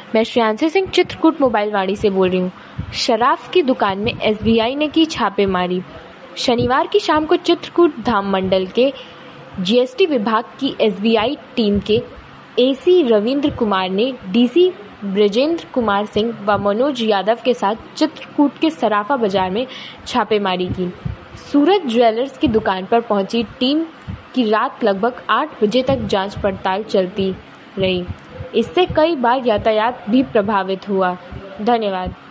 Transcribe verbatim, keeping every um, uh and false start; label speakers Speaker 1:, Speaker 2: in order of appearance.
Speaker 1: मैं श्रेयांशी सिंह चित्रकूट मोबाइल वाणी से बोल रही हूँ। शराब की दुकान में एस बी आई ने की छापेमारी। शनिवार की शाम को चित्रकूट धाम मंडल के जी एस टी विभाग की एस बी आई टीम के ए सी रविंद्र कुमार ने डी सी ब्रजेंद्र कुमार सिंह व मनोज यादव के साथ चित्रकूट के सराफा बाजार में छापेमारी की। सूरज ज्वेलर्स की दुकान पर पहुंची टीम की रात लगभग आठ बजे तक जांच पड़ताल चलती रही। इससे कई बार यातायात भी प्रभावित हुआ। धन्यवाद।